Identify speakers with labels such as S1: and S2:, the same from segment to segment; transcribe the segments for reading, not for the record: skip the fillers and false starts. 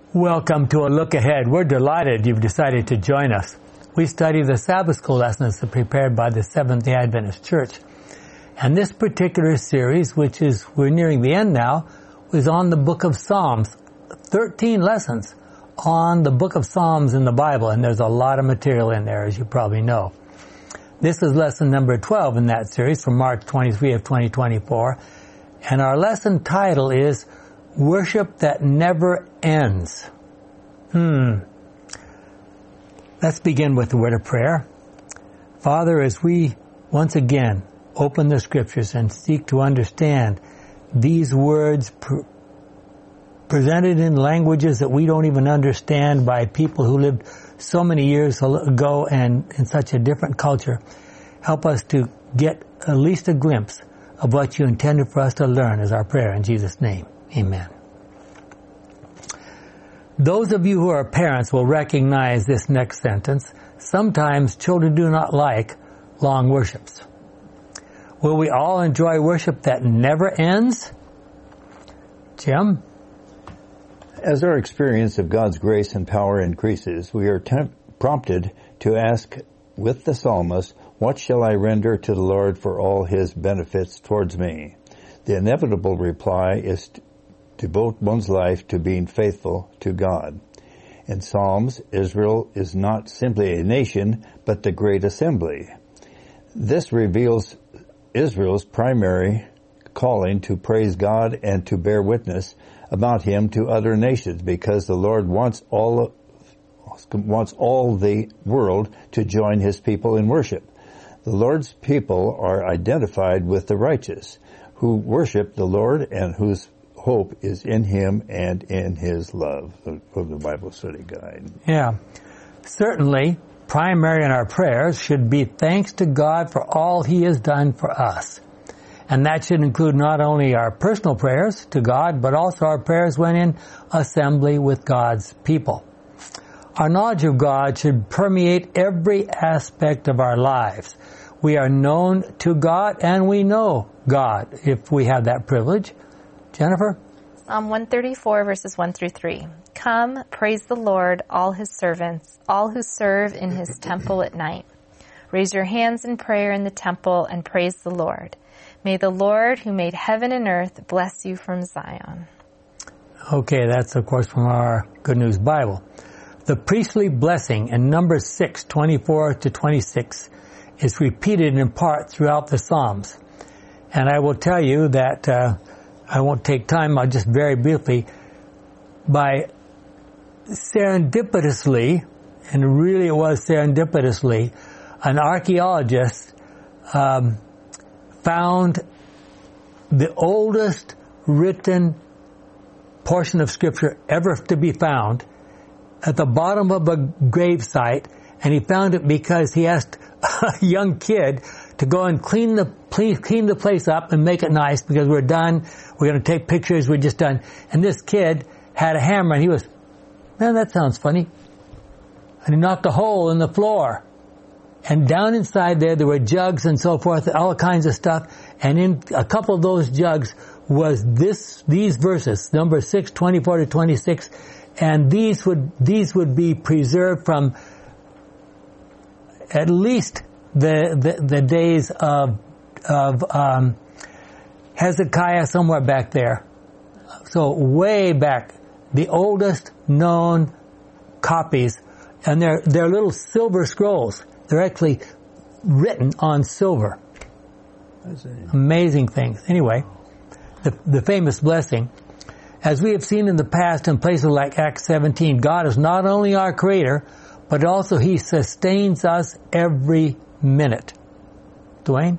S1: Welcome to A Look Ahead. We're delighted you've decided to join us. We study the Sabbath School lessons prepared by the Seventh-day Adventist Church. And this particular series, we're nearing the end now, is on the book of Psalms. 13 lessons on the book of Psalms in the Bible, and there's a lot of material in there, as you probably know. This is lesson number 12 in that series from March 23 of 2024. And our lesson title is Worship That Never Ends. Let's begin with the word of prayer. Father, as we once again open the scriptures and seek to understand these words presented in languages that we don't even understand by people who lived so many years ago and in such a different culture, help us to get at least a glimpse of what you intended for us to learn, is our prayer in Jesus' name. Amen. Those of you who are parents will recognize this next sentence. Sometimes children do not like long worships. Will we all enjoy worship that never ends? Jim?
S2: As our experience of God's grace and power increases, we are prompted to ask with the psalmist, what shall I render to the Lord for all his benefits towards me? The inevitable reply is to devote one's life to being faithful to God. In Psalms, Israel is not simply a nation, but the great assembly. This reveals Israel's primary calling to praise God and to bear witness about him to other nations, because the Lord wants all the world to join his people in worship. The Lord's people are identified with the righteous, who worship the Lord and whose hope is in him and in his love, from the Bible Study Guide.
S1: Yeah. Certainly, primary in our prayers should be thanks to God for all he has done for us. And that should include not only our personal prayers to God, but also our prayers when in assembly with God's people. Our knowledge of God should permeate every aspect of our lives. We are known to God and we know God if we have that privilege. Jennifer?
S3: Psalm 134, verses 1 through 3. Come, praise the Lord, all his servants, all who serve in his temple at night. Raise your hands in prayer in the temple and praise the Lord. May the Lord, who made heaven and earth, bless you from Zion.
S1: Okay, that's of course from our Good News Bible. The priestly blessing in Numbers 6, 24 to 26 is repeated in part throughout the Psalms. And I will tell you that I won't take time, I'll just very briefly, by serendipitously, and really it was serendipitously, an archaeologist found the oldest written portion of Scripture ever to be found at the bottom of a grave site, and he found it because he asked a young kid to go and clean the place up and make it nice because we're done. We're going to take pictures. We're just done. And this kid had a hammer and he was, man, that sounds funny. And he knocked a hole in the floor. And down inside there were jugs and so forth, all kinds of stuff. And in a couple of those jugs was these verses, number 6, 24 to 26. And these would be preserved from at least the days of Hezekiah, somewhere back there. So way back, the oldest known copies, and they're little silver scrolls. They're actually written on silver. Amazing things. Anyway, the famous blessing. As we have seen in the past in places like Acts 17, God is not only our creator, but also he sustains us every minute. Dwayne?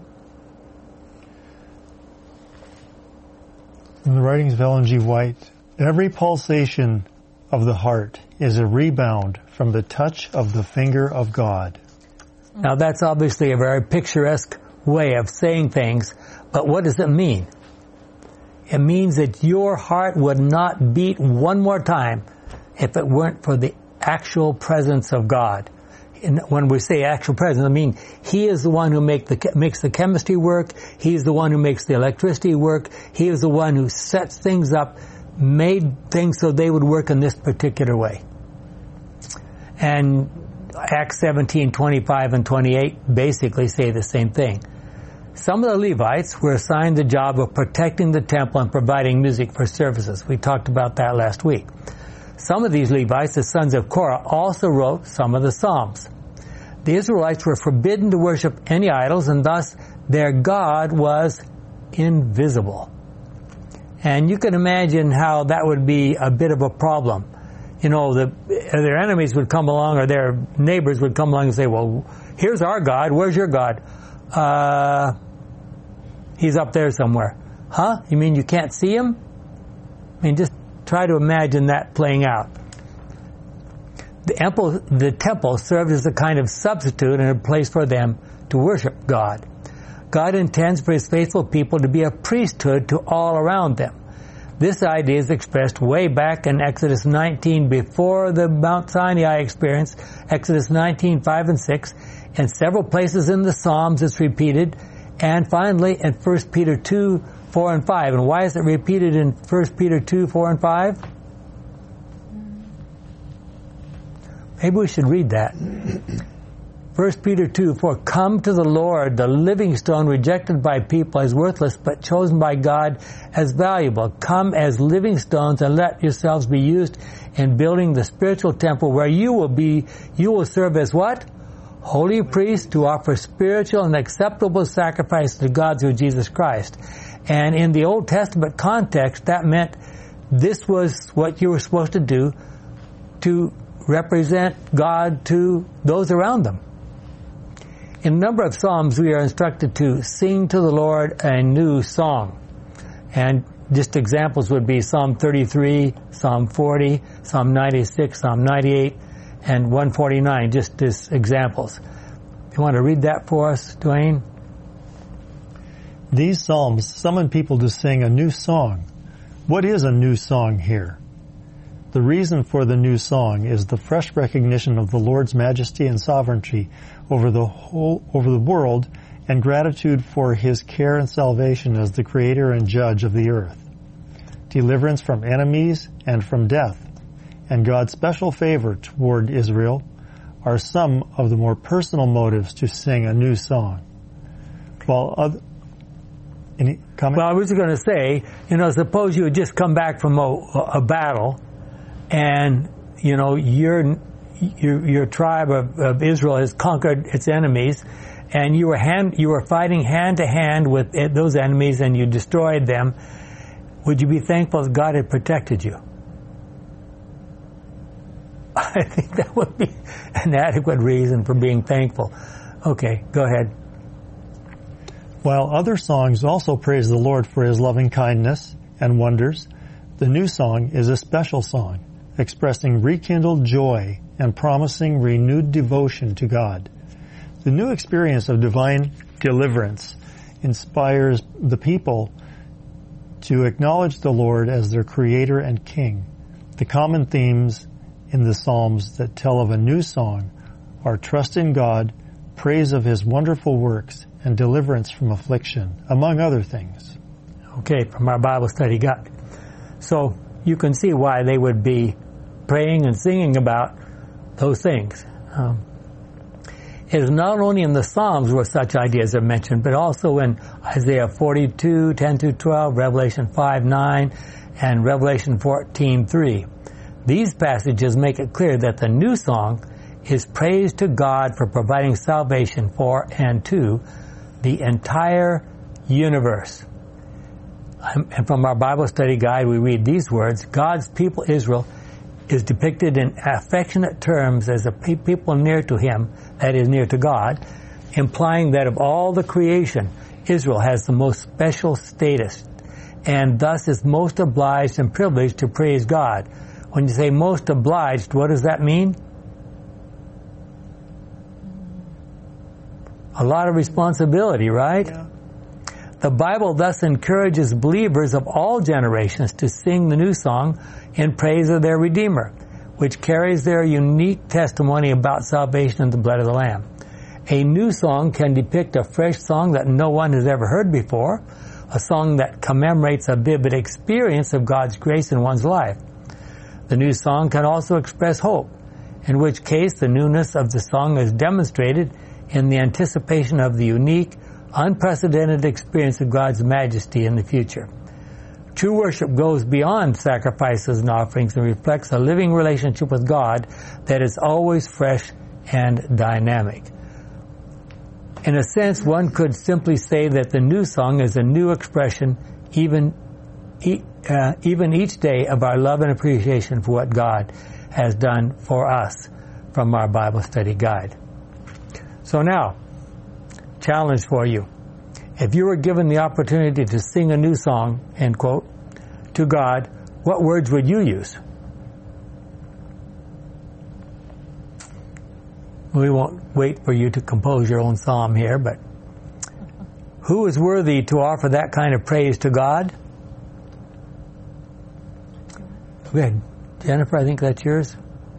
S4: In the writings of Ellen G. White, every pulsation of the heart is a rebound from the touch of the finger of God.
S1: Now that's obviously a very picturesque way of saying things, but what does it mean? It means that your heart would not beat one more time if it weren't for the actual presence of God. And when we say actual presence, I mean he is the one who makes the chemistry work. He is the one who makes the electricity work. He is the one who sets things up made things so they would work in this particular way. And Acts 17, 25 and 28 basically say the same thing. Some of the Levites were assigned the job of protecting the temple and providing music for services. We talked about that last week. Some of these Levites, the sons of Korah, also wrote some of the Psalms. The Israelites were forbidden to worship any idols, and thus their God was invisible. And you can imagine how that would be a bit of a problem. You know, their enemies would come along, or their neighbors would come along and say, well, here's our God, where's your God? He's up there somewhere. Huh? You mean you can't see him? I mean, just try to imagine that playing out. The temple served as a kind of substitute and a place for them to worship God. God intends for his faithful people to be a priesthood to all around them. This idea is expressed way back in Exodus 19 before the Mount Sinai experience, Exodus 19, 5 and 6. In several places in the Psalms it's repeated, and finally in 1 Peter 2, 4 and 5. And why is it repeated in 1 Peter 2, 4 and 5? Maybe we should read that. 1 Peter 2, 4, come to the Lord, the living stone rejected by people as worthless, but chosen by God as valuable. Come as living stones and let yourselves be used in building the spiritual temple where you will serve as what? Holy priests to offer spiritual and acceptable sacrifice to God through Jesus Christ. And in the Old Testament context, that meant this was what you were supposed to do to represent God to those around them. In a number of Psalms, we are instructed to sing to the Lord a new song. And just examples would be Psalm 33, Psalm 40, Psalm 96, Psalm 98, and 149, just as examples. You want to read that for us, Dwayne?
S4: These Psalms summon people to sing a new song. What is a new song here? The reason for the new song is the fresh recognition of the Lord's majesty and sovereignty over the world, and gratitude for his care and salvation as the creator and judge of the earth, deliverance from enemies and from death, and God's special favor toward Israel are some of the more personal motives to sing a new song. Any comment?
S1: Well, I was going to say, suppose you had just come back from a battle, and your tribe of Israel has conquered its enemies, and you were fighting hand to hand with those enemies, and you destroyed them. Would you be thankful that God had protected you? I think that would be an adequate reason for being thankful. Okay, go ahead.
S4: While other songs also praise the Lord for his loving kindness and wonders, the new song is a special song, expressing rekindled joy and promising renewed devotion to God. The new experience of divine deliverance inspires the people to acknowledge the Lord as their creator and king. The common themes in the Psalms that tell of a new song are trust in God, praise of his wonderful works, and deliverance from affliction, among other things.
S1: Okay, from our Bible study guide. So you can see why they would be praying and singing about those things. It is not only in the Psalms where such ideas are mentioned, but also in Isaiah 42, 10 through 12, Revelation 5, 9, and Revelation 14, 3. These passages make it clear that the new song is praise to God for providing salvation for and to the entire universe. And from our Bible study guide, we read these words: God's people, Israel, is depicted in affectionate terms as a people near to him, that is, near to God, implying that of all the creation, Israel has the most special status, and thus is most obliged and privileged to praise God. When you say most obliged, what does that mean? A lot of responsibility, right? Yeah. The Bible thus encourages believers of all generations to sing the new song in praise of their Redeemer, which carries their unique testimony about salvation in the blood of the Lamb. A new song can depict a fresh song that no one has ever heard before, a song that commemorates a vivid experience of God's grace in one's life. The new song can also express hope, in which case the newness of the song is demonstrated in the anticipation of the unique, unprecedented experience of God's majesty in the future. True worship goes beyond sacrifices and offerings and reflects a living relationship with God that is always fresh and dynamic. In a sense, one could simply say that the new song is a new expression even each day of our love and appreciation for what God has done for us from our Bible study guide. So now, challenge for you. If you were given the opportunity to sing a new song, end quote, to God, what words would you use? We won't wait for you to compose your own psalm here, but who is worthy to offer that kind of praise to God? Go ahead. Jennifer, I think that's yours.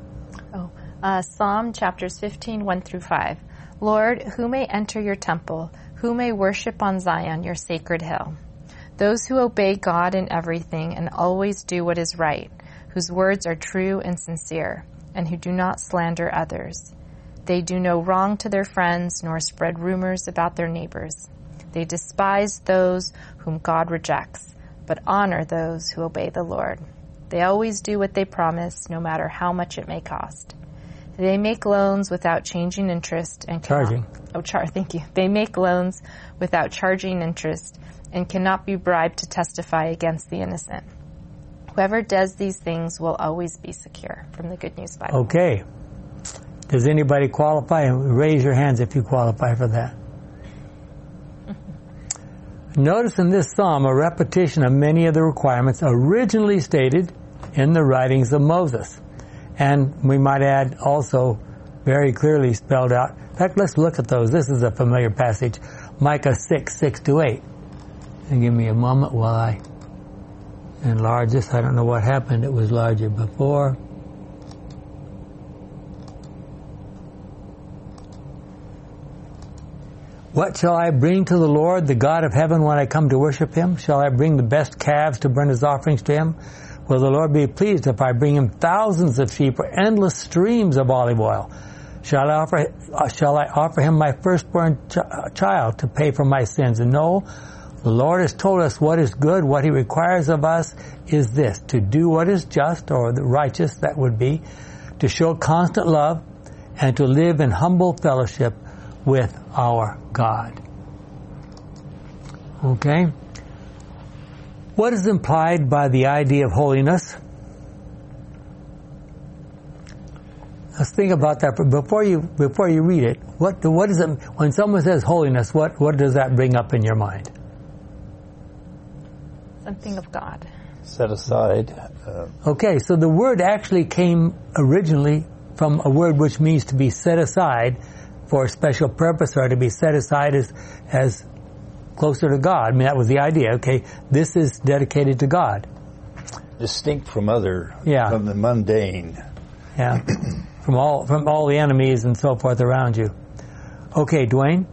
S3: Psalm chapters 15, 1 through 5. Lord, who may enter your temple? Who may worship on Zion, your sacred hill? Those who obey God in everything and always do what is right, whose words are true and sincere, and who do not slander others. They do no wrong to their friends, nor spread rumors about their neighbors. They despise those whom God rejects, but honor those who obey the Lord. They always do what they promise, no matter how much it may cost. They make loans without changing interest and thank you. They make loans without charging interest and cannot be bribed to testify against the innocent. Whoever does these things will always be secure. From the Good News Bible.
S1: Okay. Does anybody qualify? Raise your hands if you qualify for that. Notice in this psalm a repetition of many of the requirements originally stated in the writings of Moses. And we might add also very clearly spelled out. In fact, let's look at those. This is a familiar passage. Micah 6, 6-8. And give me a moment while I enlarge this. I don't know what happened. It was larger before. What shall I bring to the Lord, the God of heaven, when I come to worship Him? Shall I bring the best calves to burn His offerings to Him? Will the Lord be pleased if I bring Him thousands of sheep or endless streams of olive oil? Shall I offer Him my firstborn child to pay for my sins? And no, the Lord has told us what is good. What He requires of us is this: to do what is just, or the righteous, that would be, to show constant love, and to live in humble fellowship with our God. Okay? What is implied by the idea of holiness? Let's think about that before you read it. What is it when someone says holiness? What does that bring up in your mind?
S3: Something of God.
S2: Set aside.
S1: Okay, so the word actually came originally from a word which means to be set aside for a special purpose, or to be set aside as closer to God. I mean, that was the idea. Okay, this is dedicated to God.
S2: Distinct from from the mundane.
S1: Yeah, from all the enemies and so forth around you. Okay, Dwayne?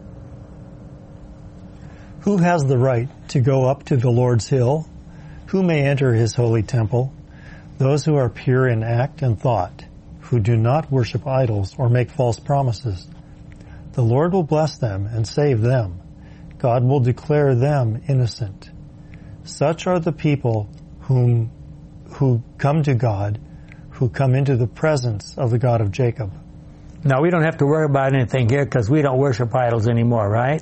S4: Who has the right to go up to the Lord's hill? Who may enter His holy temple? Those who are pure in act and thought, who do not worship idols or make false promises. The Lord will bless them and save them. God will declare them innocent. Such are the people who come to God, who come into the presence of the God of Jacob.
S1: Now, we don't have to worry about anything here because we don't worship idols anymore, right?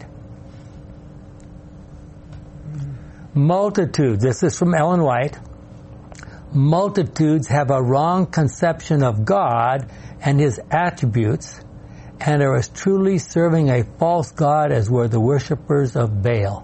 S1: Multitudes, this is from Ellen White. Multitudes have a wrong conception of God and His attributes, and are as truly serving a false god as were the worshippers of Baal.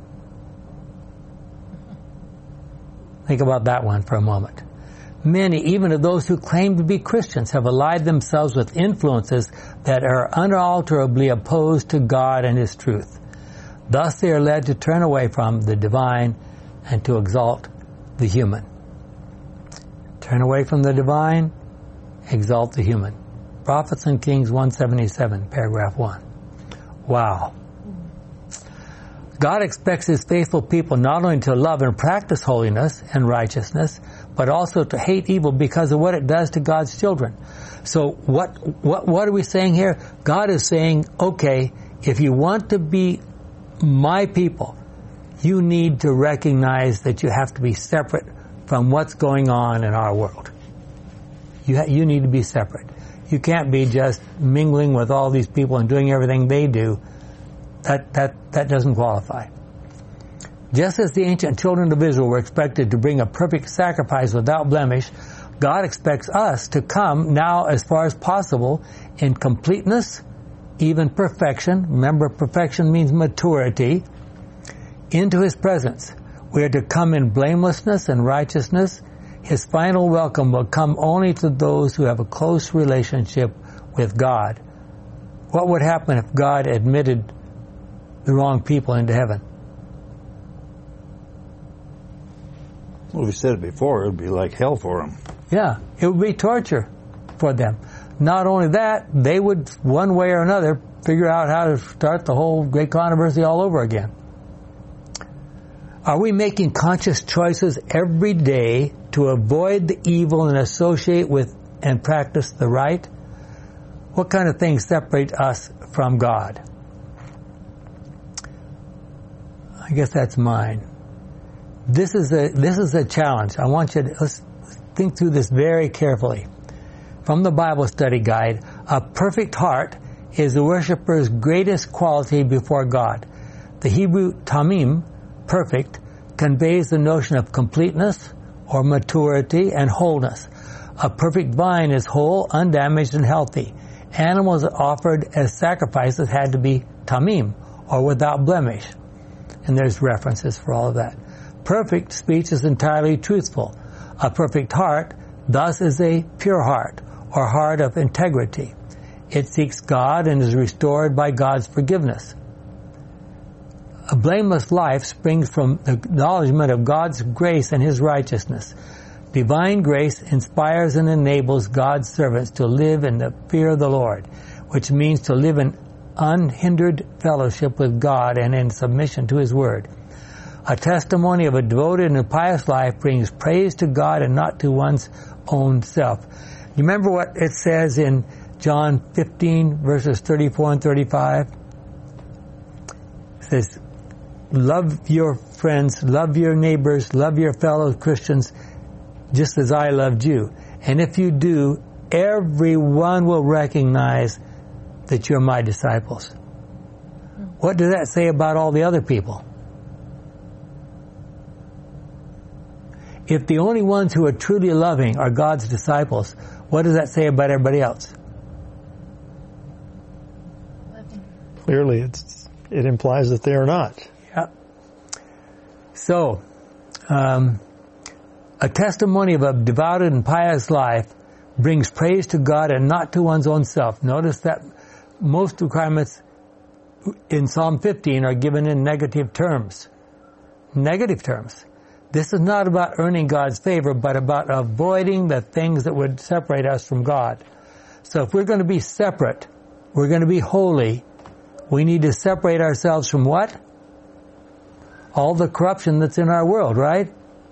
S1: Think about that one for a moment. Many, even of those who claim to be Christians, have allied themselves with influences that are unalterably opposed to God and His truth. Thus they are led to turn away from the divine and to exalt the human. Turn away from the divine, exalt the human. Prophets and Kings 177, paragraph 1. Wow. God expects His faithful people not only to love and practice holiness and righteousness, but also to hate evil because of what it does to God's children. So what are we saying here? God is saying, okay, if you want to be my people, you need to recognize that you have to be separate from what's going on in our world. You need to be separate. You can't be just mingling with all these people and doing everything they do. That doesn't qualify. Just as the ancient children of Israel were expected to bring a perfect sacrifice without blemish, God expects us to come now as far as possible in completeness, even perfection. Remember, perfection means maturity, into His presence. We are to come in blamelessness and righteousness. His final welcome will come only to those who have a close relationship with God. What would happen if God admitted the wrong people into heaven?
S2: Well, we said it before, it would be like hell for them.
S1: Yeah, it would be torture for them. Not only that, they would, one way or another, figure out how to start the whole great controversy all over again. Are we making conscious choices every day to avoid the evil and associate with and practice the right? What kind of things separate us from God? I guess that's mine. This is a challenge. I want you to let's think through this very carefully. From the Bible Study Guide, a perfect heart is the worshiper's greatest quality before God. The Hebrew tamim, perfect, conveys the notion of completeness or maturity and wholeness. A perfect vine is whole, undamaged, and healthy. Animals offered as sacrifices had to be tamim, or without blemish. And there's references for all of that. Perfect speech is entirely truthful. A perfect heart, thus, is a pure heart, or heart of integrity. It seeks God and is restored by God's forgiveness. A blameless life springs from the acknowledgement of God's grace and His righteousness. Divine grace inspires and enables God's servants to live in the fear of the Lord, which means to live in unhindered fellowship with God and in submission to His Word. A testimony of a devoted and pious life brings praise to God and not to one's own self. You remember what it says in John 15, verses 34 and 35? It says, love your friends, love your neighbors, love your fellow Christians, just as I loved you. And if you do, everyone will recognize that you're my disciples. What does that say about all the other people? If the only ones who are truly loving are God's disciples, what does that say about everybody else?
S4: Clearly, it implies that they are not.
S1: Yeah. So, a testimony of a devoted and pious life brings praise to God and not to one's own self. Notice that most requirements in Psalm 15 are given in negative terms. Negative terms. This is not about earning God's favor, but about avoiding the things that would separate us from God. So if we're going to be separate, we're going to be holy, we need to separate ourselves from what? All the corruption that's in our world, right?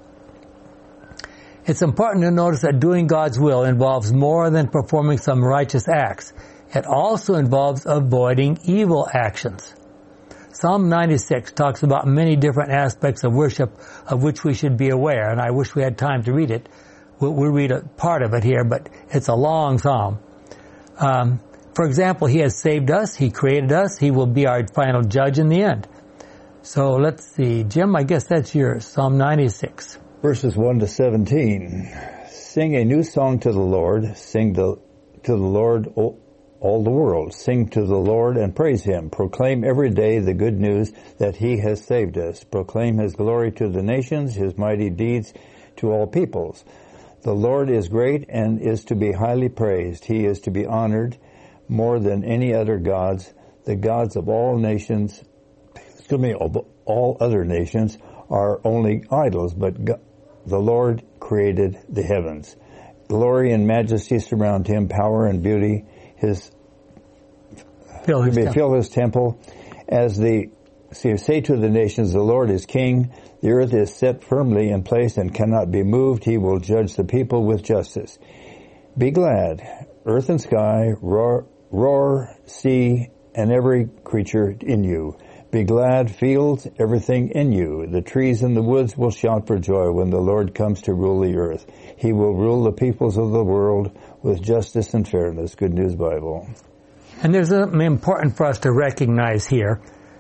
S1: It's important to notice that doing God's will involves more than performing some righteous acts. It also involves avoiding evil actions. Psalm 96 talks about many different aspects of worship of which we should be aware, and I wish we had time to read it. We'll read a part of it here, but it's a long psalm. For example, He has saved us, He created us, He will be our final judge in the end. So let's see. Jim, I guess that's yours, Psalm 96.
S2: Verses 1 to 17. Sing a new song to the Lord. Sing to the Lord, all the world. Sing to the Lord and praise Him. Proclaim every day the good news that He has saved us. Proclaim His glory to the nations, His mighty deeds to all peoples. The Lord is great and is to be highly praised. He is to be honored more than any other gods. The gods of all nations, all other nations, are only idols, but the Lord created the heavens. Glory and majesty surround Him, power and beauty fill His temple. As the Say to the nations, the Lord is king. The earth is set firmly in place and cannot be moved. He will judge the people with justice. Be glad, earth and sky, roar, sea, and every creature in you. Be glad, fields, everything in you. The trees and the woods will shout for joy when the Lord comes to rule the earth. He will rule the peoples of the world with justice and fairness. Good News Bible.
S1: And there's something important for us to recognize here.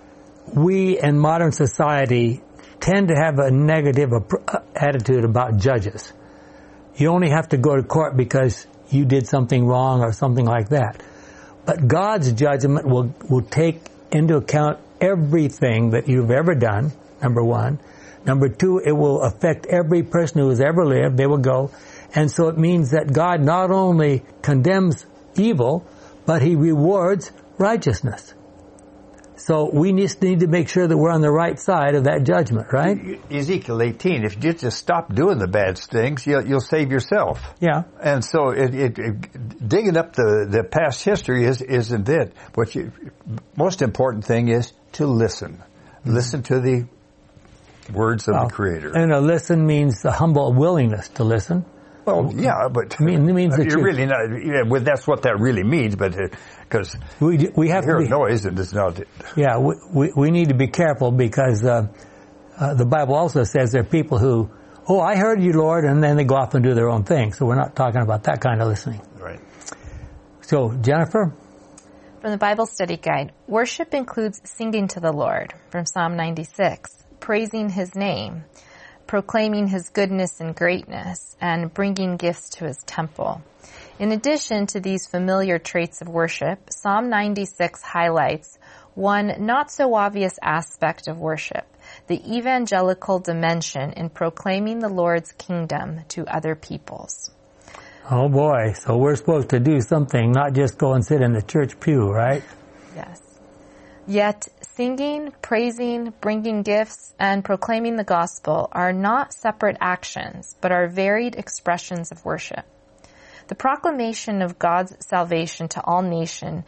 S1: We in modern society tend to have a negative attitude about judges. You only have to go to court because you did something wrong or something like that. But God's judgment will take into account everything that you've ever done, number one. Number two, it will affect every person who has ever lived. They will go. And so it means that God not only condemns evil, but He rewards righteousness. So we just need to make sure that we're on the right side of that judgment, right?
S2: Ezekiel 18, if you just stop doing the bad things, you'll save yourself.
S1: Yeah.
S2: And so digging up the past history isn't it. Most important thing is to listen. Listen to the words of the Creator.
S1: And a listen means a humble willingness to listen.
S2: Well, yeah, but
S1: it means that
S2: you're really not. Yeah, well, that's what that really means. But because
S1: we have
S2: hear
S1: to be,
S2: noise and it's not.
S1: Yeah, we need to be careful because the Bible also says there are people who, oh, I heard you, Lord, and then they go off and do their own thing. So we're not talking about that kind of listening.
S2: Right.
S1: So Jennifer,
S3: from the Bible Study Guide, worship includes singing to the Lord from Psalm 96, praising His name, proclaiming His goodness and greatness, and bringing gifts to His temple. In addition to these familiar traits of worship, Psalm 96 highlights one not-so-obvious aspect of worship, the evangelical dimension in proclaiming the Lord's kingdom to other peoples.
S1: Oh boy, so we're supposed to do something, not just go and sit in the church pew, right?
S3: Yes. Yet, singing, praising, bringing gifts, and proclaiming the gospel are not separate actions, but are varied expressions of worship. The proclamation of God's salvation to all nations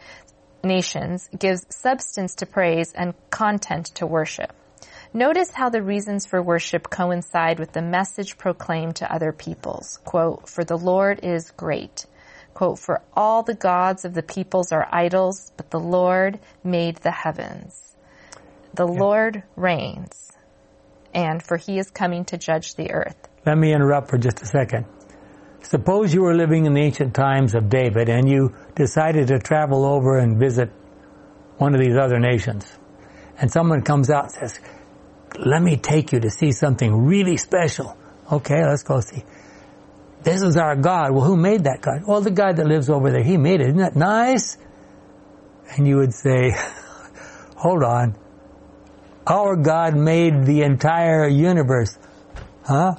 S3: gives substance to praise and content to worship. Notice how the reasons for worship coincide with the message proclaimed to other peoples. Quote, "For the Lord is great." Quote, "For all the gods of the peoples are idols, but the Lord made the heavens. The Lord reigns, and for He is coming to judge the earth."
S1: Let me interrupt for just a second. Suppose you were living in the ancient times of David and you decided to travel over and visit one of these other nations. And someone comes out and says, "Let me take you to see something really special." Okay, let's go see. "This is our God." "Well, who made that God?" "Well, the God that lives over there, He made it. Isn't that nice?" And you would say, "Hold on. Our God made the entire universe." Huh?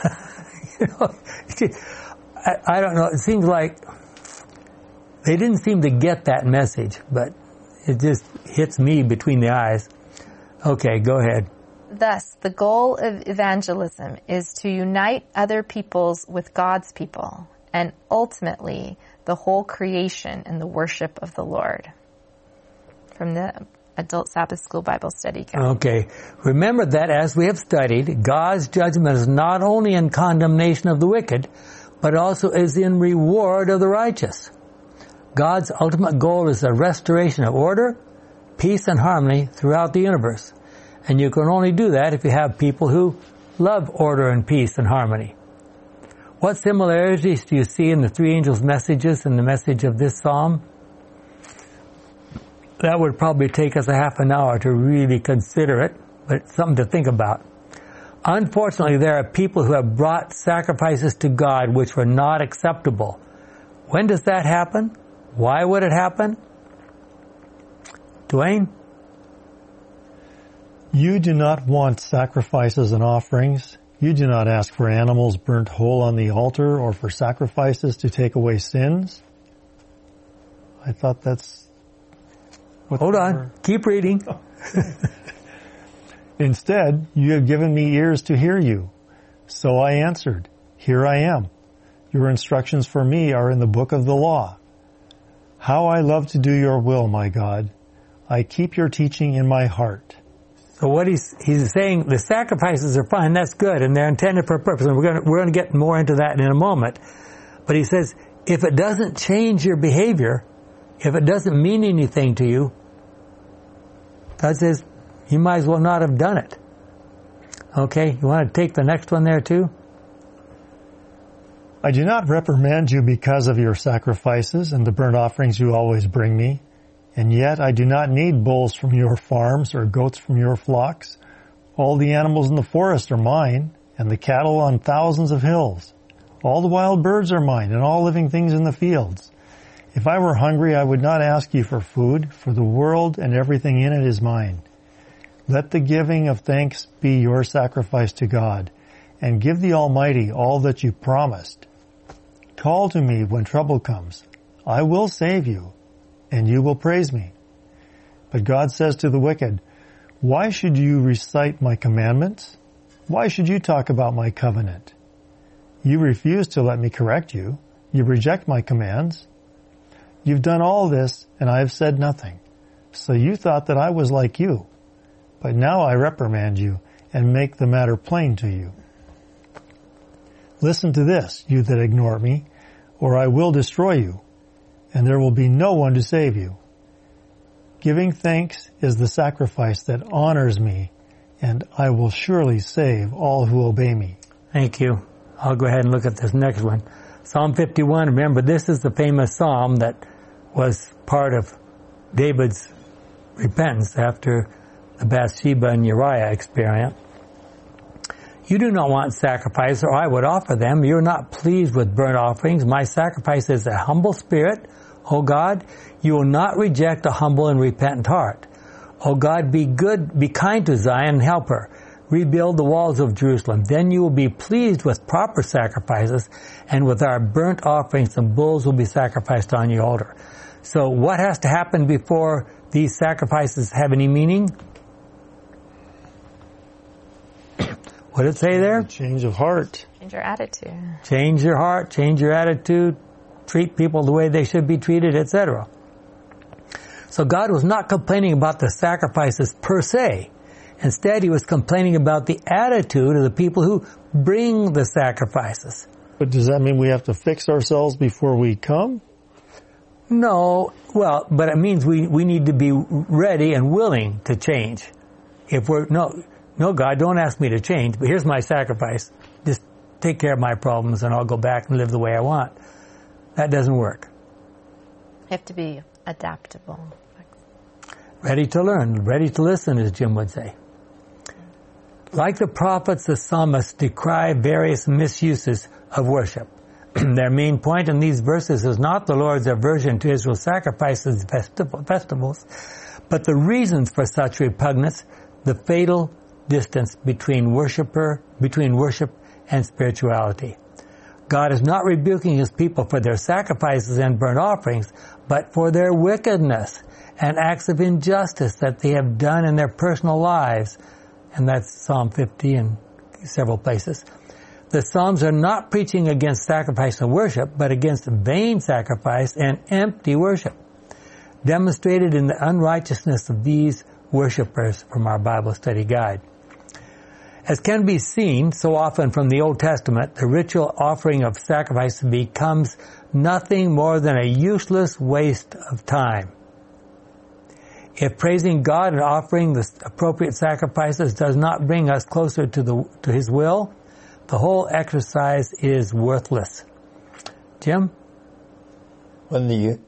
S1: I don't know. It seems like they didn't seem to get that message, but it just hits me between the eyes. Okay, go ahead.
S3: Thus, the goal of evangelism is to unite other peoples with God's people, and ultimately the whole creation in the worship of the Lord. From the Adult Sabbath School Bible Study Guide.
S1: Okay. Remember that as we have studied, God's judgment is not only in condemnation of the wicked, but also is in reward of the righteous. God's ultimate goal is the restoration of order, peace, and harmony throughout the universe. And you can only do that if you have people who love order and peace and harmony. What similarities do you see in the three angels' messages and the message of this psalm? That would probably take us a half an hour to really consider it, but it's something to think about. Unfortunately, there are people who have brought sacrifices to God which were not acceptable. When does that happen? Why would it happen? Dwayne?
S4: You do not want sacrifices and offerings. You do not ask for animals burnt whole on the altar or for sacrifices to take away sins. I thought that's...
S1: Hold on. Keep reading.
S4: Instead, you have given me ears to hear you. So I answered, "Here I am. Your instructions for me are in the book of the law. How I love to do your will, my God. I keep your teaching in my heart."
S1: So what he's saying, the sacrifices are fine, that's good, and they're intended for a purpose, and we're going to get more into that in a moment. But he says, if it doesn't change your behavior, if it doesn't mean anything to you, God says, you might as well not have done it. Okay, you want to take the next one there too?
S4: I do not reprimand you because of your sacrifices and the burnt offerings you always bring me. And yet I do not need bulls from your farms or goats from your flocks. All the animals in the forest are mine, and the cattle on thousands of hills. All the wild birds are mine, and all living things in the fields. If I were hungry, I would not ask you for food, for the world and everything in it is mine. Let the giving of thanks be your sacrifice to God, and give the Almighty all that you promised. Call to me when trouble comes. I will save you, and you will praise me. But God says to the wicked, why should you recite my commandments? Why should you talk about my covenant? You refuse to let me correct you. You reject my commands. You've done all this, and I have said nothing. So you thought that I was like you. But now I reprimand you and make the matter plain to you. Listen to this, you that ignore me, or I will destroy you, and there will be no one to save you. Giving thanks is the sacrifice that honors me, and I will surely save all who obey me.
S1: Thank you. I'll go ahead and look at this next one. Psalm 51, remember this is the famous psalm that was part of David's repentance after the Bathsheba and Uriah experience. You do not want sacrifice, or I would offer them. You're not pleased with burnt offerings. My sacrifice is a humble spirit. O God, you will not reject a humble and repentant heart. O God, be good, be kind to Zion and help her. Rebuild the walls of Jerusalem. Then you will be pleased with proper sacrifices, and with our burnt offerings and bulls will be sacrificed on your altar. So what has to happen before these sacrifices have any meaning? What did it say there?
S4: Change of heart.
S3: Change your attitude.
S1: Change your heart, change your attitude, treat people the way they should be treated, etc. So God was not complaining about the sacrifices per se. Instead, he was complaining about the attitude of the people who bring the sacrifices.
S4: But does that mean we have to fix ourselves before we come?
S1: No, well, but it means we need to be ready and willing to change. If we're, no, God, don't ask me to change, but here's my sacrifice. Just take care of my problems and I'll go back and live the way I want. That doesn't work.
S3: You have to be adaptable.
S1: Ready to learn, ready to listen, as Jim would say. Like the prophets, the psalmists decry various misuses of worship. Their main point in these verses is not the Lord's aversion to Israel's sacrifices and festivals, but the reasons for such repugnance, the fatal distance between worship and spirituality. God is not rebuking his people for their sacrifices and burnt offerings, but for their wickedness and acts of injustice that they have done in their personal lives. And that's Psalm 50 and several places. The Psalms are not preaching against sacrifice and worship, but against vain sacrifice and empty worship, demonstrated in the unrighteousness of these worshipers from our Bible study guide. As can be seen so often from the Old Testament, the ritual offering of sacrifice becomes nothing more than a useless waste of time. If praising God and offering the appropriate sacrifices does not bring us closer to his will, the whole exercise is worthless. Jim?
S2: When the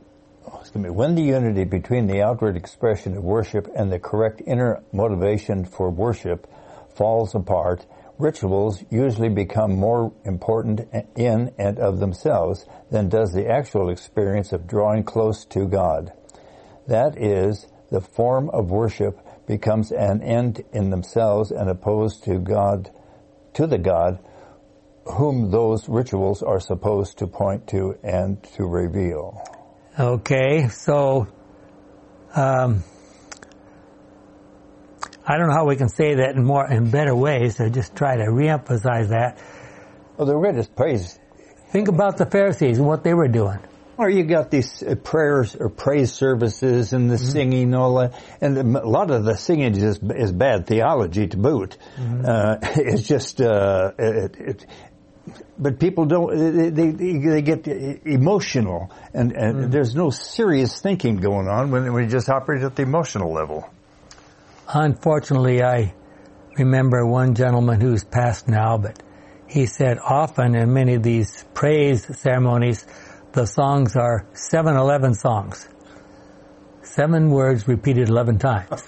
S2: unity between the outward expression of worship and the correct inner motivation for worship falls apart, rituals usually become more important in and of themselves than does the actual experience of drawing close to God. That is, the form of worship becomes an end in themselves and opposed to the God whom those rituals are supposed to point to and to reveal.
S1: Okay, so I don't know how we can say that in better ways, so just try to reemphasize that.
S2: Well, the greatest praise.
S1: Think about the Pharisees and what they were doing.
S2: Or you got these prayers or praise services and the singing and all that. And a lot of the singing is bad theology to boot. It's just, but people don't, they get emotional and there's no serious thinking going on when we just operate at the emotional level.
S1: Unfortunately, I remember one gentleman who's passed now, but he said often in many of these praise ceremonies, the songs are 7-11 songs. 7 words repeated 11 times.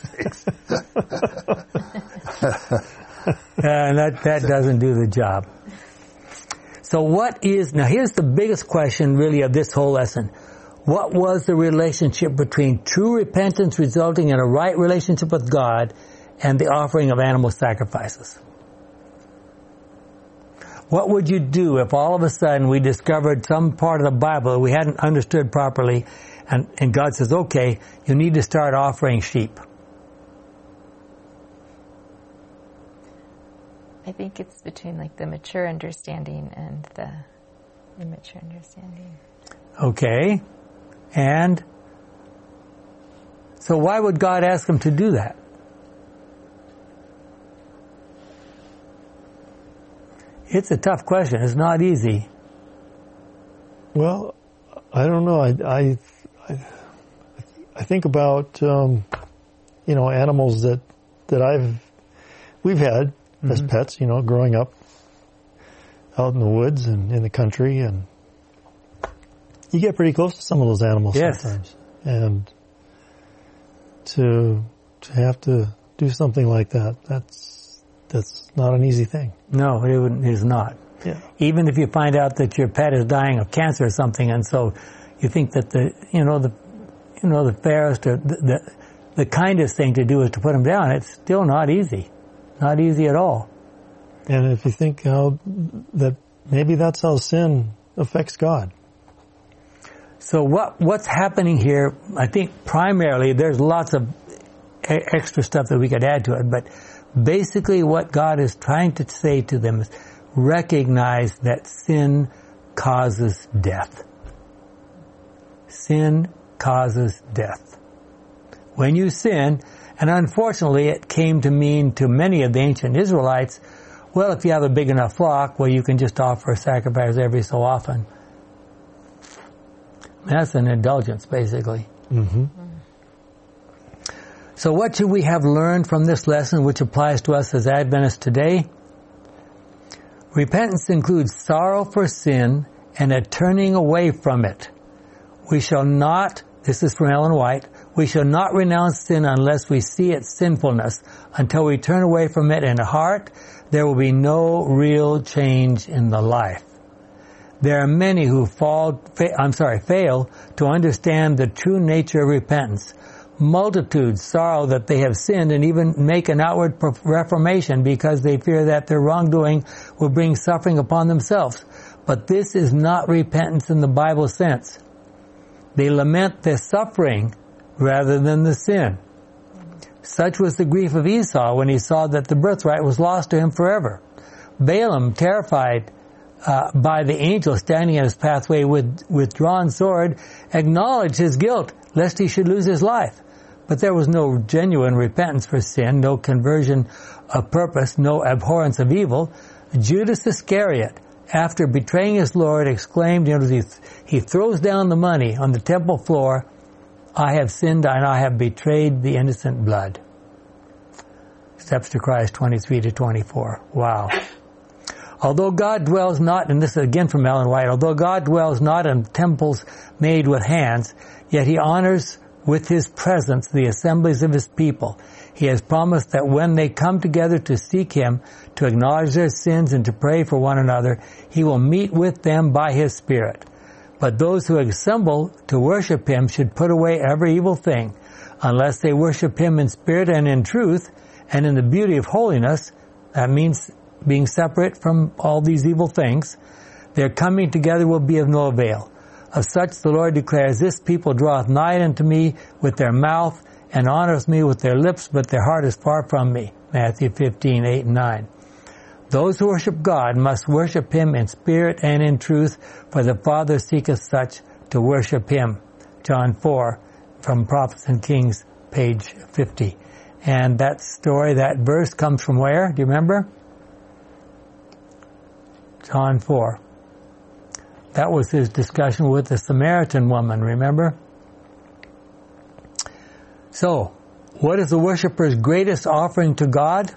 S1: And that doesn't do the job. So now here's the biggest question really of this whole lesson. What was the relationship between true repentance resulting in a right relationship with God and the offering of animal sacrifices? What would you do if all of a sudden we discovered some part of the Bible that we hadn't understood properly and God says, okay, you need to start offering sheep?
S3: I think it's between like the mature understanding and the immature understanding.
S1: Okay. And so why would God ask them to do that? It's a tough question. It's not easy.
S4: Well, I don't know. I think about animals that we've had as pets. Growing up out in the woods and in the country, and you get pretty close to some of those animals sometimes. And to have to do something like that's not an easy thing. No,
S1: it is not.
S4: Yeah.
S1: Even if you find out that your pet is dying of cancer or something, and so you think that the fairest or the kindest thing to do is to put them down, it's still not easy. Not easy at all.
S4: And if you think how that maybe that's how sin affects God.
S1: So what's happening here, I think primarily there's lots of extra stuff that we could add to it, but basically what God is trying to say to them is recognize that sin causes death. Sin causes death. When you sin, and unfortunately it came to mean to many of the ancient Israelites, well, if you have a big enough flock, well, you can just offer a sacrifice every so often. That's an indulgence, basically.
S4: Mm-hmm.
S1: So what should we have learned from this lesson, which applies to us as Adventists today? Repentance includes sorrow for sin and a turning away from it. We shall not, this is from Ellen White, we shall not renounce sin unless we see its sinfulness. Until we turn away from it in the heart, there will be no real change in the life. There are many who fail to understand the true nature of repentance. Multitudes sorrow that they have sinned and even make an outward reformation because they fear that their wrongdoing will bring suffering upon themselves. But this is not repentance in the Bible sense. They lament their suffering rather than the sin. Such was the grief of Esau when he saw that the birthright was lost to him forever. Balaam, terrified by the angel standing in his pathway with drawn sword, acknowledged his guilt, lest he should lose his life. But there was no genuine repentance for sin, no conversion of purpose, no abhorrence of evil. Judas Iscariot, after betraying his Lord, exclaimed, he throws down the money on the temple floor, I have sinned and I have betrayed the innocent blood. Steps to Christ 23-24. Wow. Although God dwells not, and this is again from Ellen White, although God dwells not in temples made with hands, yet he honors with his presence the assemblies of his people. He has promised that when they come together to seek him, to acknowledge their sins and to pray for one another, he will meet with them by his Spirit. But those who assemble to worship him should put away every evil thing. Unless they worship him in spirit and in truth, and in the beauty of holiness, that means being separate from all these evil things, their coming together will be of no avail. Of such the Lord declares, this people draweth nigh unto me with their mouth, and honoreth me with their lips, but their heart is far from me. Matthew 15:8-9. Those who worship God must worship him in spirit and in truth, for the Father seeketh such to worship Him. John 4 from Prophets and Kings, page 50. And that story, that verse comes from where? Do you remember? John 4. That was his discussion with the Samaritan woman, remember? So, what is the worshiper's greatest offering to God?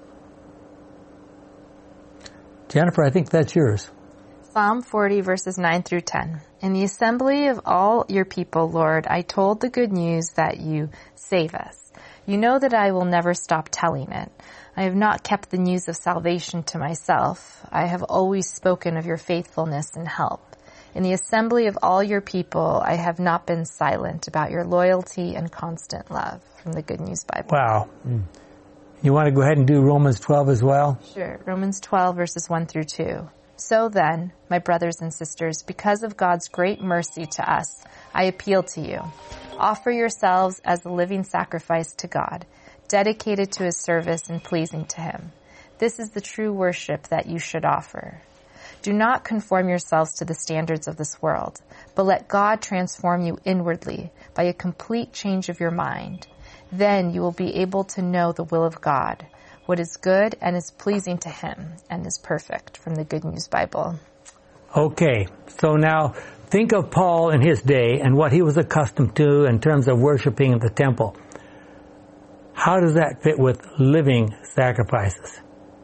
S1: Jennifer, I think that's yours.
S3: Psalm 40, verses 9 through 10. In the assembly of all your people, Lord, I told the good news that you save us. You know that I will never stop telling it. I have not kept the news of salvation to myself. I have always spoken of your faithfulness and help. In the assembly of all your people, I have not been silent about your loyalty and constant love. From the Good News Bible.
S1: Wow. You want to go ahead and do Romans 12 as well?
S3: Sure. Romans 12, verses 1 through 2. So then, my brothers and sisters, because of God's great mercy to us, I appeal to you. Offer yourselves as a living sacrifice to God, dedicated to His service and pleasing to Him. This is the true worship that you should offer. Do not conform yourselves to the standards of this world, but let God transform you inwardly by a complete change of your mind. Then you will be able to know the will of God, what is good and is pleasing to Him and is perfect. From the Good News Bible.
S1: Okay, so now think of Paul in his day and what he was accustomed to in terms of worshiping in the temple. How does that fit with living sacrifices?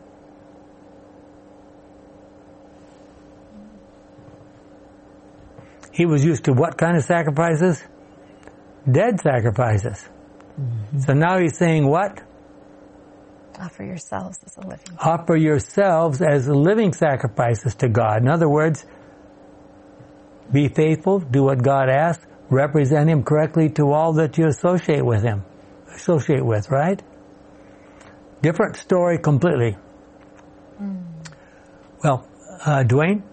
S1: He was used to what kind of sacrifices? Dead sacrifices. Mm-hmm. So now he's saying what?
S3: Offer yourselves as a living sacrifice.
S1: Offer yourselves as living sacrifices to God. In other words, be faithful, do what God asks, represent Him correctly to all that you associate with, right? Different story completely. Well, Dwayne?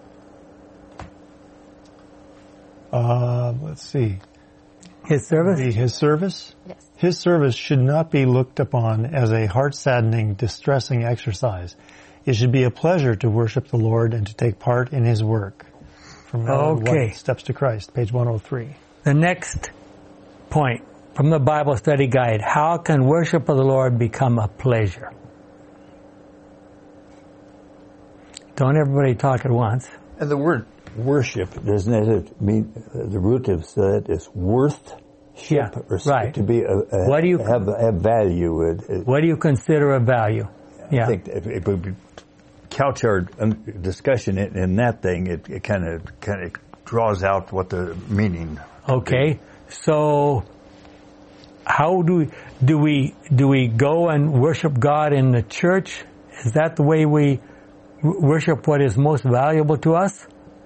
S4: Let's see.
S1: His service?
S4: His service?
S3: Yes.
S4: His service should not be looked upon as a heart-saddening, distressing exercise. It should be a pleasure to worship the Lord and to take part in His work. From
S1: Okay.
S4: Steps to Christ, page 103.
S1: The next point from the Bible Study Guide. How can worship of the Lord become a pleasure? Don't everybody talk at once.
S2: And the word worship, doesn't it mean, the root of that is worth?
S1: Yeah, right.
S2: To be
S1: what do you
S2: have value.
S1: What do you consider a value? Yeah.
S2: I think if we couch our discussion in that thing, it kind of draws out what the meaning.
S1: Okay, so how do we go and worship God in the church? Is that the way we worship what is most valuable to us?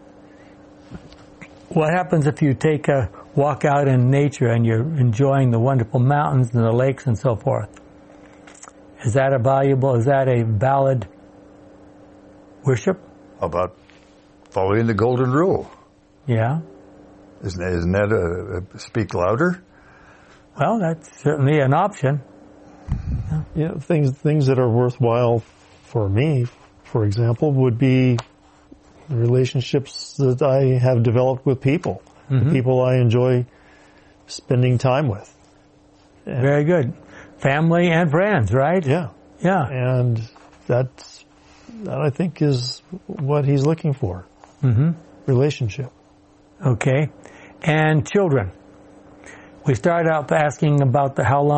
S1: What happens if you take a walk out in nature and you're enjoying the wonderful mountains and the lakes and so forth? Is that a valid worship?
S2: How about following the golden rule?
S1: Yeah.
S2: Isn't that a speak louder?
S1: Well, that's certainly an option.
S4: Yeah, things that are worthwhile for me, for example, would be relationships that I have developed with people, the people I enjoy spending time with. And
S1: very good. Family and friends, right?
S4: Yeah.
S1: Yeah.
S4: And that I think is what He's looking for. Mm-hmm. Relationship.
S1: Okay. And children. We started out asking about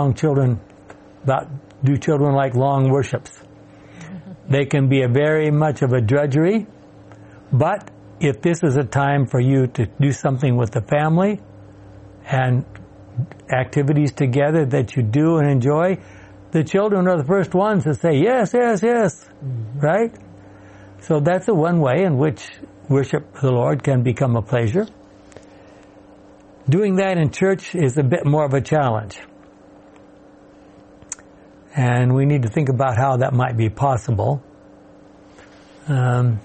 S1: do children like long worships? They can be very much of a drudgery, but if this is a time for you to do something with the family and activities together that you do and enjoy, the children are the first ones to say, yes, yes, yes, right? So that's the one way in which worship of the Lord can become a pleasure. Doing that in church is a bit more of a challenge. And we need to think about how that might be possible. Well,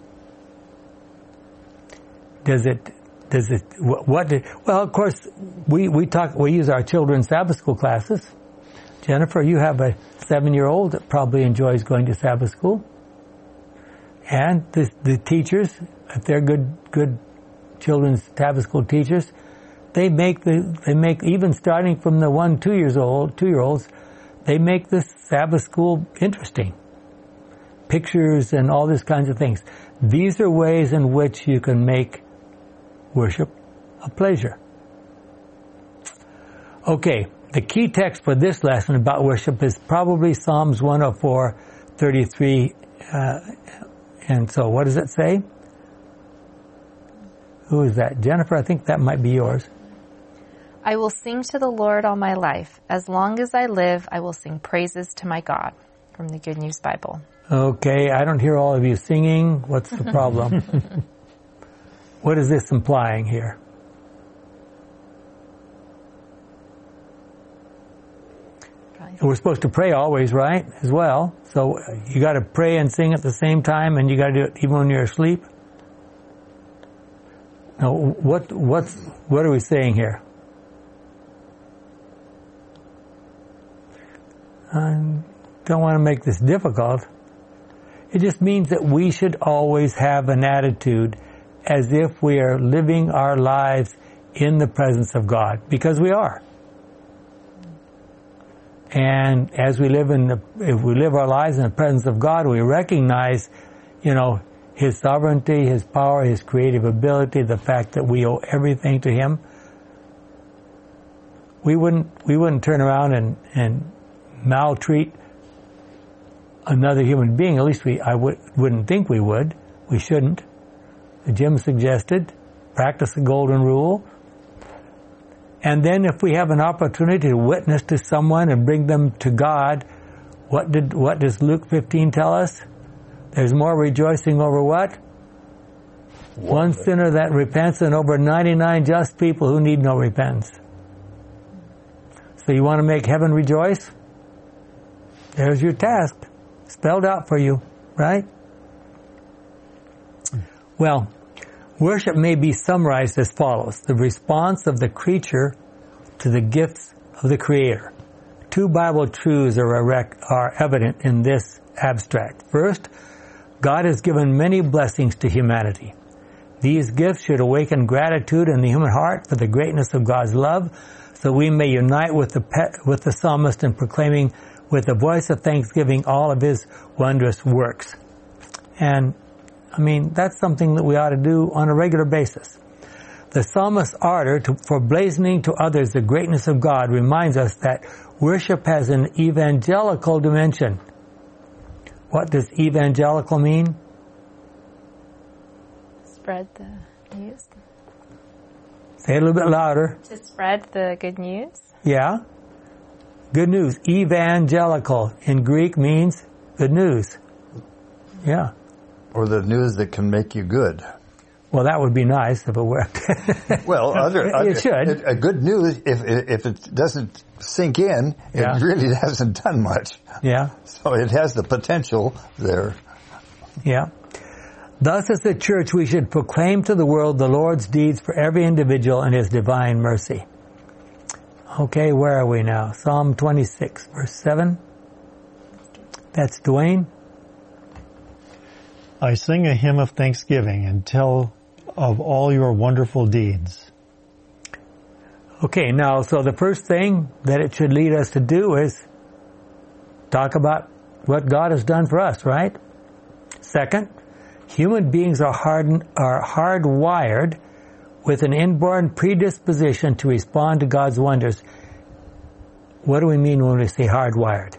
S1: of course, we use our children's Sabbath school classes. Jennifer, you have a 7-year-old that probably enjoys going to Sabbath school. And the teachers, if they're good children's Sabbath school teachers, they make even starting from the 2-year-olds, they make the Sabbath school interesting. Pictures and all these kinds of things. These are ways in which you can make worship a pleasure. Okay, the key text for this lesson about worship is probably Psalms 104:33. And so what does it say? Who is that? Jennifer, I think that might be yours.
S3: I will sing to the Lord all my life. As long as I live, I will sing praises to my God. From the Good News Bible.
S1: Okay, I don't hear all of you singing. What's the problem? What is this implying here? We're supposed to pray always, right? As well. So you got to pray and sing at the same time, and you got to do it even when you're asleep. Now, what are we saying here? I don't want to make this difficult. It just means that we should always have an attitude as if we are living our lives in the presence of God, because we are. And as we live if we live our lives in the presence of God, we recognize, His sovereignty, His power, His creative ability, the fact that we owe everything to Him. We wouldn't turn around and maltreat another human being. At least I wouldn't think we would. We shouldn't. Jim suggested, practice the golden rule. And then if we have an opportunity to witness to someone and bring them to God, what does Luke 15 tell us? There's more rejoicing over what? One sinner that repents than over 99 just people who need no repentance. So you want to make heaven rejoice? There's your task. Spelled out for you, right? Well, worship may be summarized as follows. The response of the creature to the gifts of the Creator. Two Bible truths are evident in this abstract. First, God has given many blessings to humanity. These gifts should awaken gratitude in the human heart for the greatness of God's love, so we may unite with the psalmist in proclaiming with a voice of thanksgiving all of His wondrous works. And that's something that we ought to do on a regular basis. The psalmist's ardor for blazoning to others the greatness of God reminds us that worship has an evangelical dimension. What does evangelical mean?
S3: Spread the news.
S1: Say it a little bit louder.
S3: To spread the good news.
S1: Yeah. Good news. Evangelical in Greek means good news. Yeah.
S2: Or the news that can make you good.
S1: Well, that would be nice if it worked.
S2: Well,
S1: it should.
S2: A good news, if it doesn't sink in, it really hasn't done much.
S1: Yeah.
S2: So it has the potential there.
S1: Yeah. Thus, as the church, we should proclaim to the world the Lord's deeds for every individual and His divine mercy. Okay, where are we now? Psalm 26, verse 7. That's Dwayne.
S4: I sing a hymn of thanksgiving and tell of all your wonderful deeds.
S1: Okay, now, so the first thing that it should lead us to do is talk about what God has done for us, right? Second, human beings are hardwired with an inborn predisposition to respond to God's wonders. What do we mean when we say hardwired?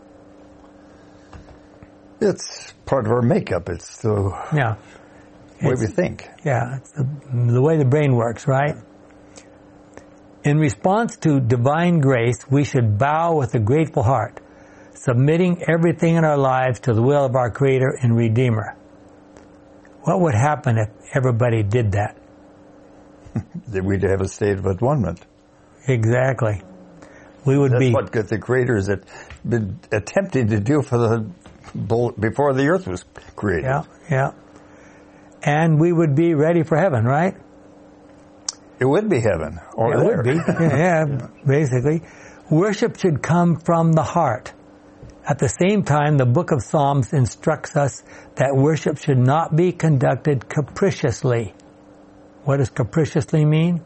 S2: It's part of our makeup. It's the way we think.
S1: Yeah, it's the way the brain works, right? In response to divine grace, we should bow with a grateful heart, submitting everything in our lives to the will of our Creator and Redeemer. What would happen if everybody did that?
S2: That we'd have a state of atonement.
S1: Exactly. That's
S2: what the Creator has been attempting to do before the earth was created.
S1: Yeah. And we would be ready for heaven, right?
S2: It would be heaven.
S1: It would be. Yeah, basically. Worship should come from the heart. At the same time, the book of Psalms instructs us that worship should not be conducted capriciously. What does capriciously mean?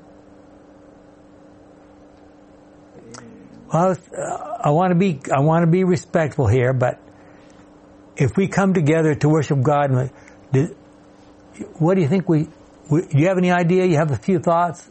S1: Well, I want to be respectful here, but if we come together to worship God, what do you think do you have any idea? You have a few thoughts?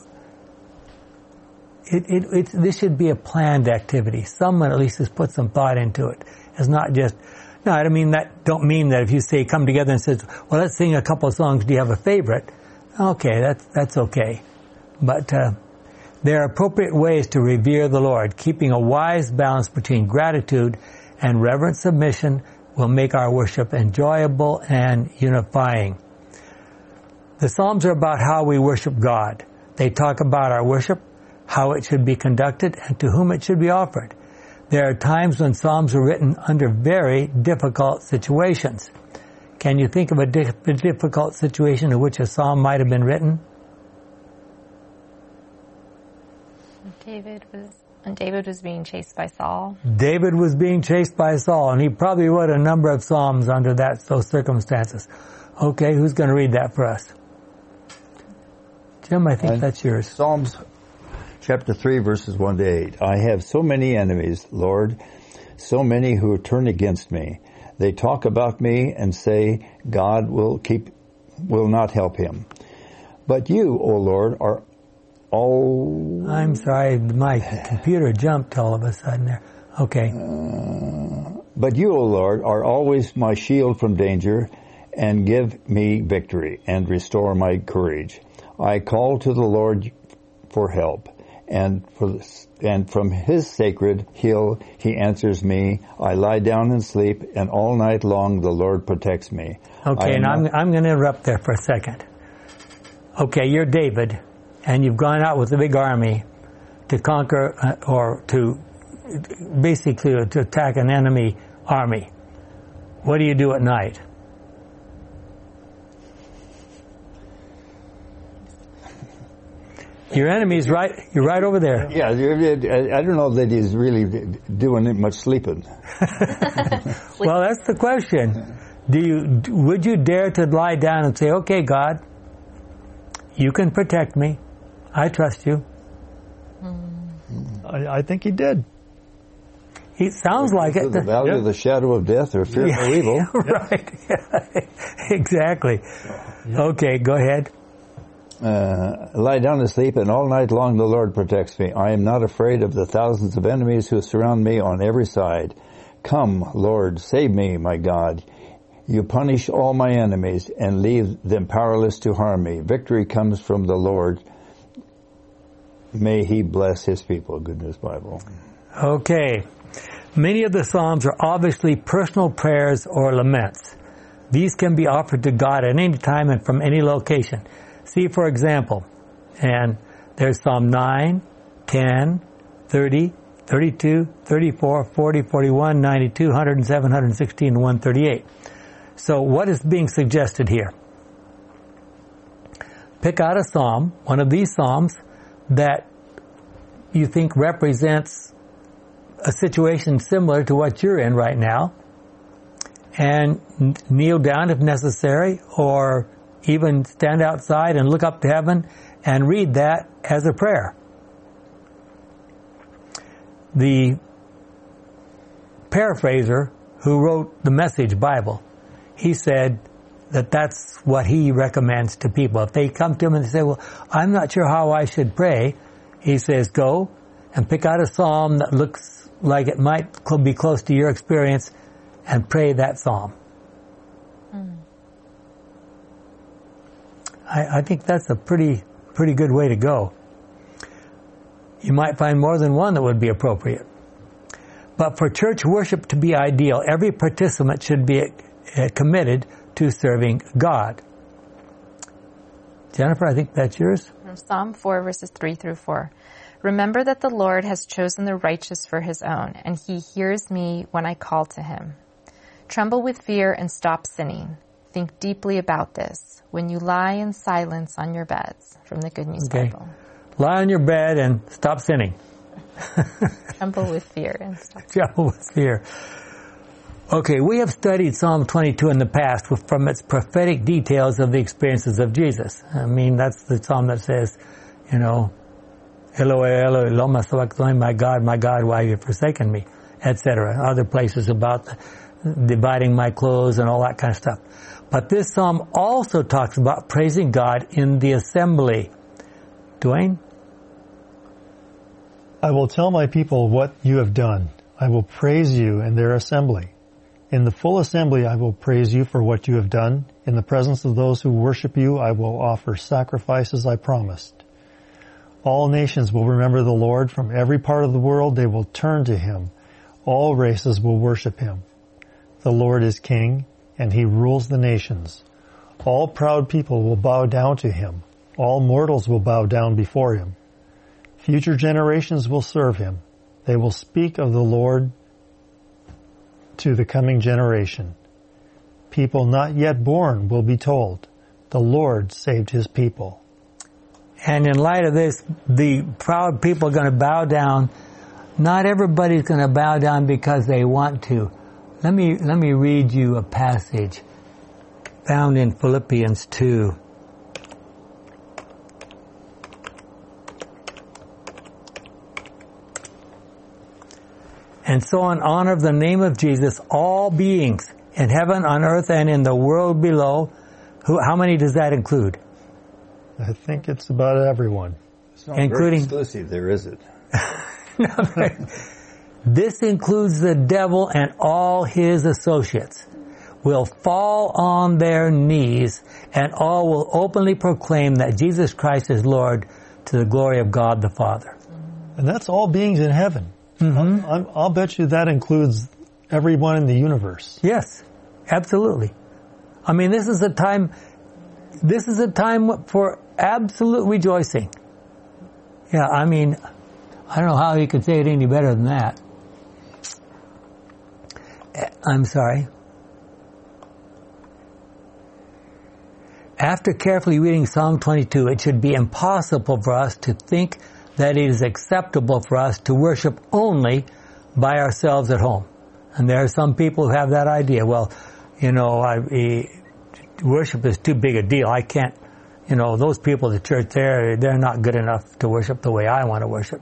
S1: This should be a planned activity. Someone at least has put some thought into it. It's not just, no, I don't mean that if you say come together and says, well, let's sing a couple of songs, do you have a favorite? Okay, that's okay. But there are appropriate ways to revere the Lord. Keeping a wise balance between gratitude and reverent submission will make our worship enjoyable and unifying. The Psalms are about how we worship God. They talk about our worship, how it should be conducted, and to whom it should be offered. There are times when Psalms were written under very difficult situations. Can you think of a difficult situation in which a Psalm might have been written?
S3: David was being chased by Saul.
S1: David was being chased by Saul, and he probably wrote a number of Psalms under those circumstances. Okay, who's going to read that for us? Jim, I think that's yours.
S2: Psalms chapter 3, verses 1 to 8. I have so many enemies, Lord, so many who turn against me. They talk about me and say, God will not help him. But you, O Lord, are all...
S1: I'm sorry, my computer jumped all of a sudden there. Okay.
S2: But you, O Lord, are always my shield from danger, and give me victory, and restore my courage. I call to the Lord for help, and from his sacred hill he answers me. I lie down and sleep, and all night long the Lord protects me.
S1: Okay, and I'm going to interrupt there for a second. Okay, you're David, and you've gone out with a big army to conquer or to basically to attack an enemy army. What do you do at night? Your enemy's right. You're right over there.
S2: Yeah, I don't know that he's really doing much sleeping.
S1: Well, that's the question. Would you dare to lie down and say, "Okay, God, you can protect me. I trust you"?
S4: I think he did.
S1: He sounds like it.
S2: The valley of the shadow of death, or fear no evil.
S1: Right. Exactly. Okay, go ahead.
S2: Lie down and sleep, and all night long the Lord protects me. I am not afraid of the thousands of enemies who surround me on every side. Come, Lord, save me, my God. You punish all my enemies and leave them powerless to harm me. Victory comes from the Lord. May he bless his people. Good News Bible.
S1: Okay. Many of the Psalms are obviously personal prayers or laments. These can be offered to God at any time and from any location. See, for example, and there's Psalm 9, 10, 30, 32, 34, 40, 41, 92, 107, 116, and 138. So what is being suggested here? Pick out a psalm, one of these psalms, that you think represents a situation similar to what you're in right now, and kneel down if necessary, or even stand outside and look up to heaven and read that as a prayer. The paraphraser who wrote the Message Bible, he said that that's what he recommends to people. If they come to him and they say, well, I'm not sure how I should pray, he says, go and pick out a psalm that looks like it might be close to your experience and pray that psalm. I think that's a pretty good way to go. You might find more than one that would be appropriate. But for church worship to be ideal, every participant should be committed to serving God. Jennifer, I think that's yours.
S3: Psalm 4, verses 3 through 4. Remember that the Lord has chosen the righteous for his own, and he hears me when I call to him. Tremble with fear and stop sinning. Think deeply about this when you lie in silence on your beds. From the Good News Bible.
S1: Lie on your bed and stop sinning.
S3: Tremble with fear and stop.
S1: Tremble with fear. Okay, we have studied Psalm 22 in the past from its prophetic details of the experiences of Jesus. I mean, that's the psalm that says, you know, Eloi, Eloi, lama sabachthani, my God, why have you forsaken me, etc. Other places about dividing my clothes and all that kind of stuff. But this psalm also talks about praising God in the assembly. Dwayne?
S4: I will tell my people what you have done. I will praise you in their assembly. In the full assembly I will praise you for what you have done. In the presence of those who worship you, I will offer sacrifices I promised. All nations will remember the Lord. From every part of the world they will turn to him. All races will worship him. The Lord is king, and he rules the nations. All proud people will bow down to him. All mortals will bow down before him. Future generations will serve him. They will speak of the Lord to the coming generation. People not yet born will be told, the Lord saved his people.
S1: And in light of this, the proud people are going to bow down. Not everybody's going to bow down because they want to. Let me read you a passage found in Philippians 2. And so in honor of the name of Jesus, all beings in heaven, on earth, and in the world below, how many does that include?
S4: I think it's about everyone.
S2: It's not very exclusive there, is it?
S1: This includes the devil and all his associates. Will fall on their knees, and all will openly proclaim that Jesus Christ is Lord, to the glory of God the Father.
S4: And that's all beings in heaven. Mm-hmm. I'll bet you that includes everyone in the universe.
S1: Yes, absolutely. I mean, this is a time for absolute rejoicing. Yeah, I mean, I don't know how you could say it any better than that. I'm sorry. After carefully reading Psalm 22, it should be impossible for us to think that it is acceptable for us to worship only by ourselves at home. And there are some people who have that idea. Well, you know, worship is too big a deal. I can't, you know, those people at the church there, they're not good enough to worship the way I want to worship.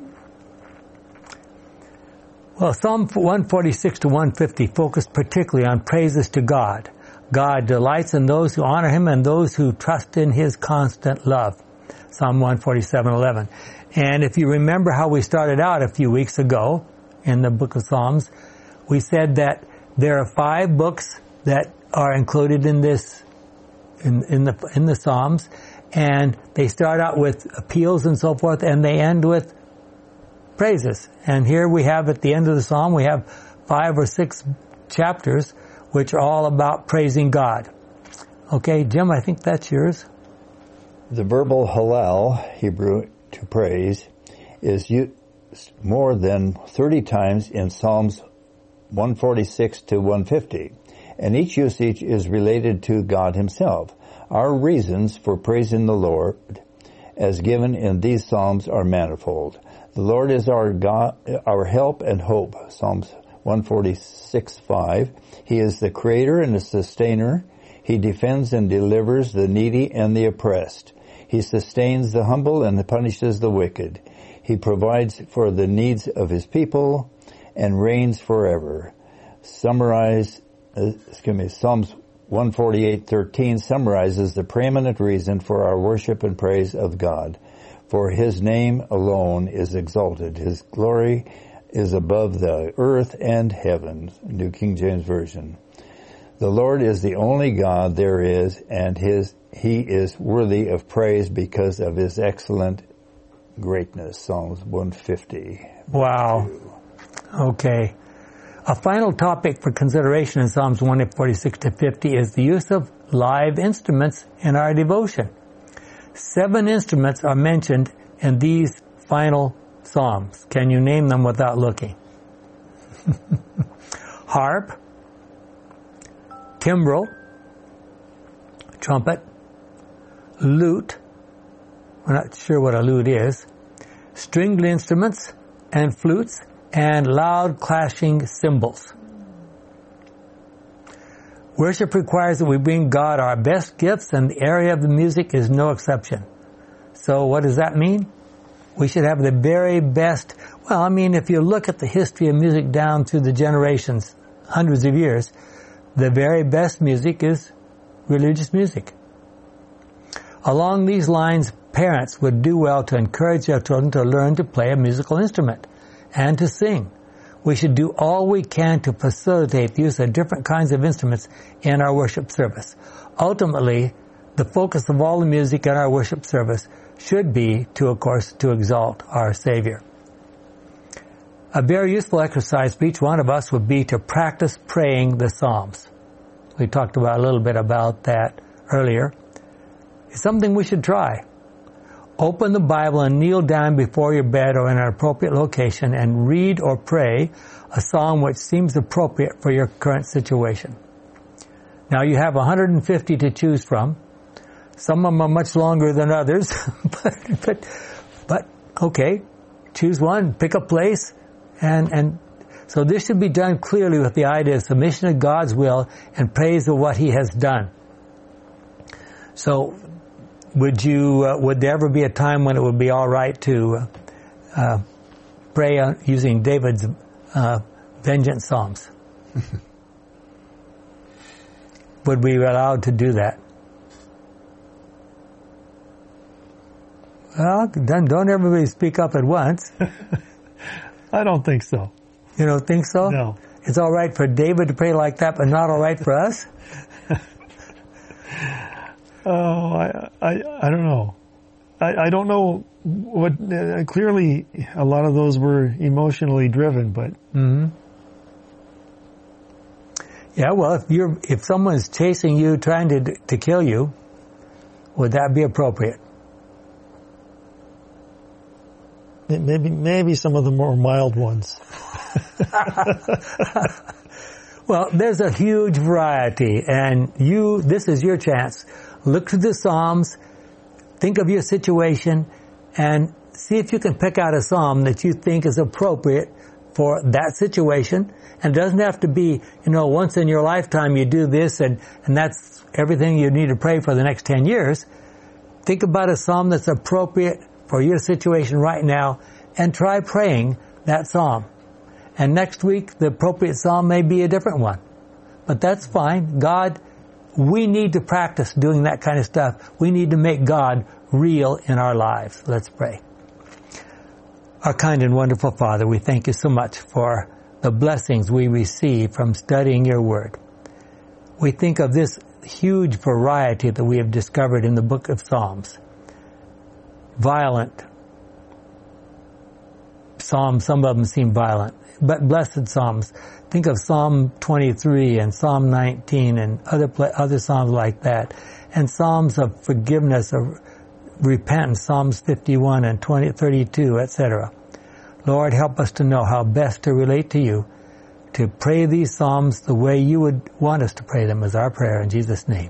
S1: Well, Psalm 146 to 150 focus particularly on praises to God. God delights in those who honor him and those who trust in his constant love. Psalm 147:11. And if you remember how we started out a few weeks ago in the book of Psalms, we said that there are 5 books that are included in this, in the Psalms, and they start out with appeals and so forth, and they end with praises. And here we have at the end of the Psalm, we have 5 or 6 chapters which are all about praising God. Okay, Jim, I think that's yours.
S2: The verbal halal, Hebrew to praise, is used more than 30 times in Psalms 146 to 150, and each usage is related to God himself. Our reasons for praising the Lord, as given in these Psalms, are manifold. The Lord is our God, our help and hope, Psalms 146:5. He is the creator and the sustainer. He defends and delivers the needy and the oppressed. He sustains the humble and punishes the wicked. He provides for the needs of his people and reigns forever. Psalms 148:13 summarizes the preeminent reason for our worship and praise of God. For his name alone is exalted. His glory is above the earth and heaven. New King James Version. The Lord is the only God there is, and he is worthy of praise because of his excellent greatness. Psalms 150.
S1: Wow. Okay. A final topic for consideration in Psalms 146 to 50 is the use of live instruments in our devotion. 7 instruments are mentioned in these final Psalms. Can you name them without looking? Harp, timbrel, trumpet, lute, we're not sure what a lute is, stringed instruments and flutes, and loud clashing cymbals. Worship requires that we bring God our best gifts, and the area of the music is no exception. So what does that mean? We should have the very best. Well, I mean, if you look at the history of music down through the generations, hundreds of years, the very best music is religious music. Along these lines, parents would do well to encourage their children to learn to play a musical instrument and to sing. We should do all we can to facilitate the use of different kinds of instruments in our worship service. Ultimately, the focus of all the music in our worship service should be, of course, to exalt our Savior. A very useful exercise for each one of us would be to practice praying the Psalms. We talked about a little bit about that earlier. It's something we should try. Open the Bible and kneel down before your bed or in an appropriate location and read or pray a psalm which seems appropriate for your current situation. Now you have 150 to choose from. Some of them are much longer than others, but okay, choose one, pick a place, and so this should be done clearly with the idea of submission to God's will and praise of what He has done. So, would there ever be a time when it would be all right to pray using David's vengeance psalms? Would we be allowed to do that? Well, don't everybody speak up at once.
S4: I don't think so.
S1: You don't think so?
S4: No.
S1: It's all right for David to pray like that, but not all right for us?
S4: Oh, I don't know. I don't know what, clearly a lot of those were emotionally driven, but.
S1: Mm-hmm. Yeah, well, if someone's chasing you, trying to kill you, would that be appropriate?
S4: Maybe some of the more mild ones.
S1: Well, there's a huge variety, and this is your chance. Look through the Psalms, think of your situation, and see if you can pick out a psalm that you think is appropriate for that situation. And it doesn't have to be, once in your lifetime you do this and that's everything you need to pray for the next 10 years. Think about a psalm that's appropriate for your situation right now and try praying that psalm. And next week, the appropriate psalm may be a different one. But that's fine. We need to practice doing that kind of stuff. We need to make God real in our lives. Let's pray. Our kind and wonderful Father, we thank you so much for the blessings we receive from studying your word. We think of this huge variety that we have discovered in the book of Psalms. Violent Psalms, some of them seem violent, but blessed Psalms. Think of Psalm 23 and Psalm 19 and other Psalms like that. And Psalms of forgiveness, of repentance, Psalms 51 and 32, etc. Lord, help us to know how best to relate to you, to pray these Psalms the way you would want us to pray them, is our prayer in Jesus' name.